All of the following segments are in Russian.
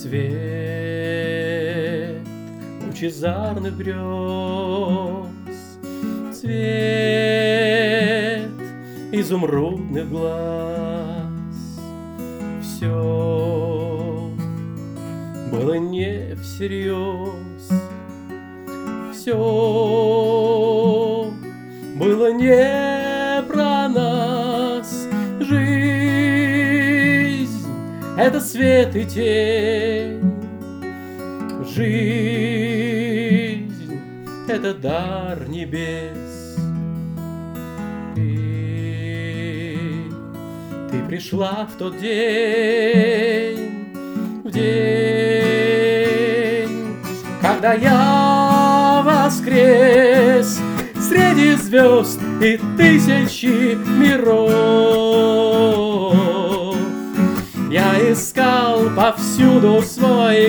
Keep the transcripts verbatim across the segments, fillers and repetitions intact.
Цвет лучезарных грез, цвет изумрудных глаз. Все было не всерьез, все было не про нас. Жизнь — это свет и тень, жизнь — это дар небес. Ты, ты пришла в тот день, в день, когда я воскрес среди звезд и тысячи миров. Я искал повсюду свой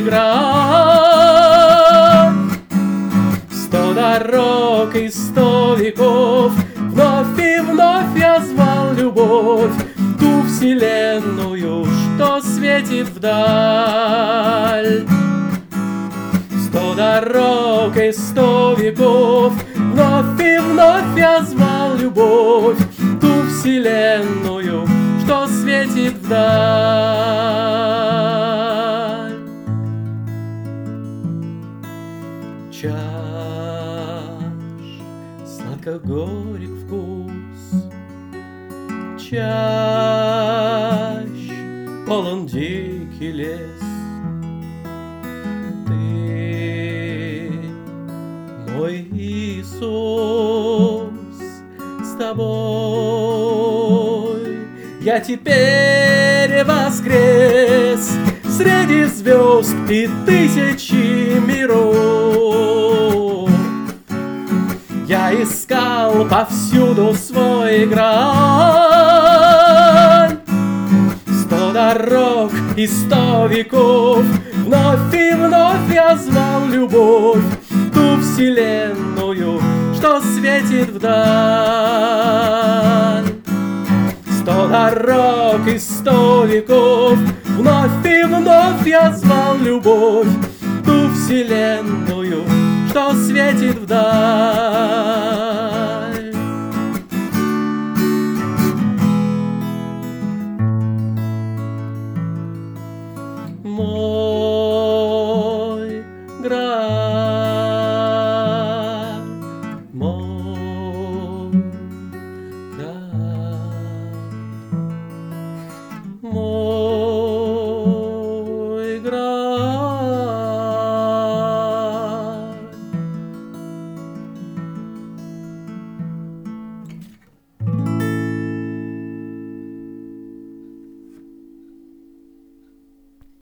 град. Сто дорог и сто веков, вновь и вновь я звал любовь, ту вселенную, что светит вдаль. Сто дорог и сто веков, вновь и вновь я звал любовь, ту вселенную, что светит вдаль. Чаш сладко-горек вкус, чащ полон дикий лес. Ты, мой Иисус, с тобой я теперь воскрес среди звезд и тысячи миров. Я искал повсюду свой град. Сто дорог и сто веков, вновь и вновь я звал любовь, ту вселенную, что светит вдаль. Сто дорог и сто веков, вновь и вновь я звал любовь, ту вселенную, что светит вдаль.